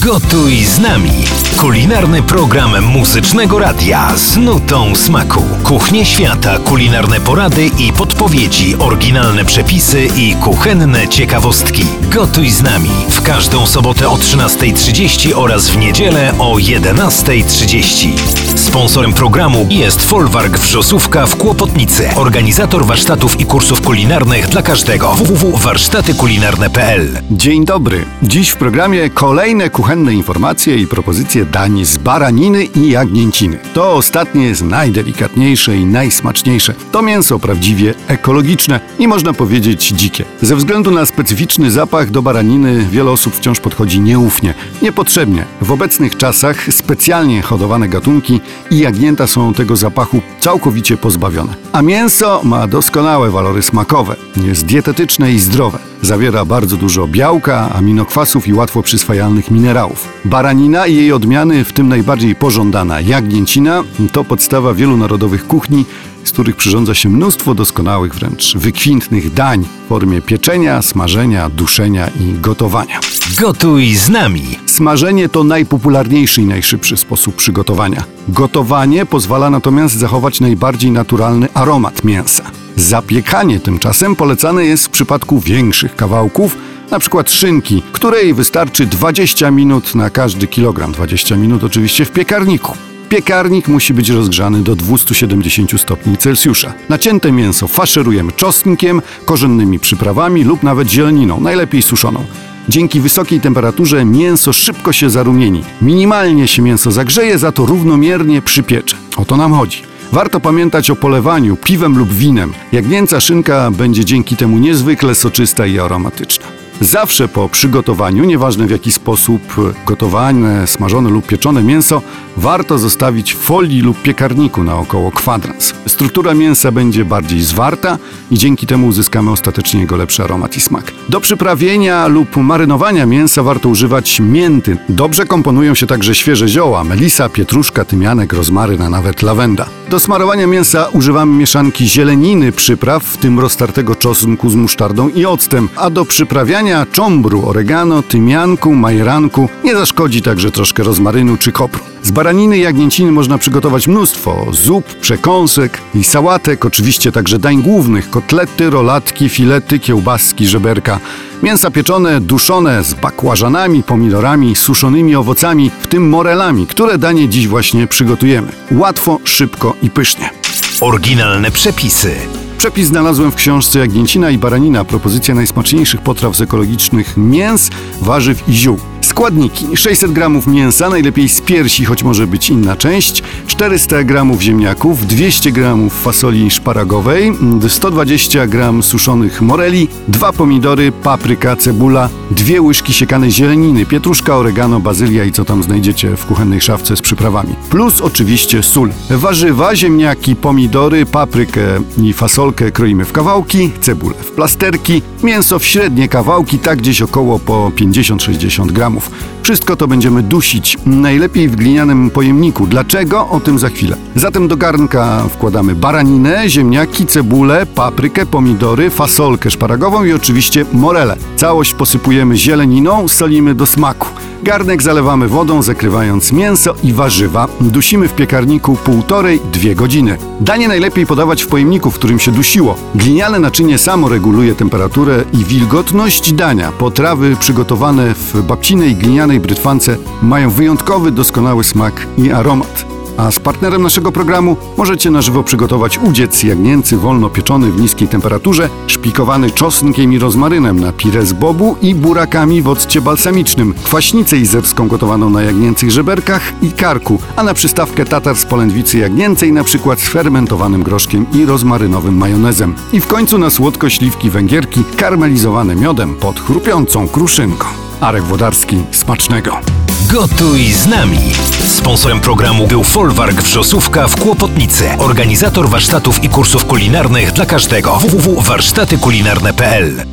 Gotuj z nami. Kulinarny program Muzycznego Radia z nutą smaku. Kuchnie świata, kulinarne porady i podpowiedzi, oryginalne przepisy i kuchenne ciekawostki. Gotuj z nami w każdą sobotę o 13:30 oraz w niedzielę o 11:30. Sponsorem programu jest Folwark Wrzosówka w Kłopotnicy. Organizator warsztatów i kursów kulinarnych dla każdego. www.warsztatykulinarne.pl. Dzień dobry. Dziś w programie kolejne kuchenne informacje i propozycje dań z baraniny i jagnięciny. To ostatnie jest najdelikatniejsze i najsmaczniejsze. To mięso prawdziwie ekologiczne i można powiedzieć dzikie. Ze względu na specyficzny zapach do baraniny wiele osób wciąż podchodzi nieufnie, niepotrzebnie. W obecnych czasach specjalnie hodowane gatunki i jagnięta są tego zapachu całkowicie pozbawione. A mięso ma doskonałe walory smakowe. Jest dietetyczne i zdrowe. Zawiera bardzo dużo białka, aminokwasów i łatwo przyswajalnych minerałów. Baranina i jej odmiany, w tym najbardziej pożądana jagnięcina, to podstawa wielu narodowych kuchni, z których przyrządza się mnóstwo doskonałych, wręcz wykwintnych dań w formie pieczenia, smażenia, duszenia i gotowania. Gotuj z nami. Smażenie to najpopularniejszy i najszybszy sposób przygotowania. Gotowanie pozwala natomiast zachować najbardziej naturalny aromat mięsa. Zapiekanie tymczasem polecane jest w przypadku większych kawałków, na przykład szynki, której wystarczy 20 minut na każdy kilogram. 20 minut oczywiście w piekarniku. Piekarnik musi być rozgrzany do 270 stopni Celsjusza. Nacięte mięso faszerujemy czosnkiem, korzennymi przyprawami lub nawet zieleniną, najlepiej suszoną. Dzięki wysokiej temperaturze mięso szybko się zarumieni. Minimalnie się mięso zagrzeje, za to równomiernie przypiecze. O to nam chodzi. Warto pamiętać o polewaniu piwem lub winem. Jagnięca szynka będzie dzięki temu niezwykle soczysta i aromatyczna. Zawsze po przygotowaniu, nieważne w jaki sposób gotowane, smażone lub pieczone mięso, warto zostawić w folii lub piekarniku na około kwadrans. Struktura mięsa będzie bardziej zwarta i dzięki temu uzyskamy ostatecznie jego lepszy aromat i smak. Do przyprawienia lub marynowania mięsa warto używać mięty. Dobrze komponują się także świeże zioła, melisa, pietruszka, tymianek, rozmaryn, a nawet lawenda. Do smarowania mięsa używamy mieszanki zieleniny przypraw, w tym roztartego czosnku z musztardą i octem, a do przyprawiania czombru, oregano, tymianku, majeranku nie zaszkodzi także troszkę rozmarynu czy kopru. Z baraniny i jagnięciny można przygotować mnóstwo zup, przekąsek i sałatek, oczywiście także dań głównych, kotlety, rolatki, filety, kiełbaski, żeberka. Mięsa pieczone, duszone z bakłażanami, pomidorami, suszonymi owocami, w tym morelami, które danie dziś właśnie przygotujemy. Łatwo, szybko i pysznie. Oryginalne przepisy. Przepis znalazłem w książce Jagnięcina i baranina. Propozycja najsmaczniejszych potraw z ekologicznych mięs, warzyw i ziół. Składniki: 600 g mięsa, najlepiej z piersi, choć może być inna część, 400 g ziemniaków, 200 g fasoli szparagowej, 120 g suszonych moreli, 2 pomidory, papryka, cebula, 2 łyżki siekanej zieleniny, pietruszka, oregano, bazylia i co tam znajdziecie w kuchennej szafce z przyprawami. Plus oczywiście sól. Warzywa, ziemniaki, pomidory, paprykę i fasolkę kroimy w kawałki, cebulę w plasterki, mięso w średnie kawałki, tak gdzieś około po 50-60 g. Wszystko to będziemy dusić, najlepiej w glinianym pojemniku. Dlaczego? O tym za chwilę. Zatem do garnka wkładamy baraninę, ziemniaki, cebulę, paprykę, pomidory, fasolkę szparagową i oczywiście morele. Całość posypujemy zieleniną, solimy do smaku. Garnek zalewamy wodą, zakrywając mięso i warzywa. Dusimy w piekarniku 1,5–2 godziny. Danie najlepiej podawać w pojemniku, w którym się dusiło. Gliniane naczynie samo reguluje temperaturę i wilgotność dania. Potrawy przygotowane w babcinej glinianej brytwance mają wyjątkowy, doskonały smak i aromat. A z partnerem naszego programu możecie na żywo przygotować udziec jagnięcy wolno pieczony w niskiej temperaturze, szpikowany czosnkiem i rozmarynem na pire z bobu i burakami w occie balsamicznym, kwaśnicę izerską gotowaną na jagnięcych żeberkach i karku, a na przystawkę tatar z polędwicy jagnięcej, na przykład z fermentowanym groszkiem i rozmarynowym majonezem. I w końcu na słodko śliwki węgierki karmelizowane miodem pod chrupiącą kruszynką. Arek Włodarski, smacznego! Gotuj z nami. Sponsorem programu był Folwark Wrzosówka w Kłopotnicy. Organizator warsztatów i kursów kulinarnych dla każdego. www.warsztatykulinarne.pl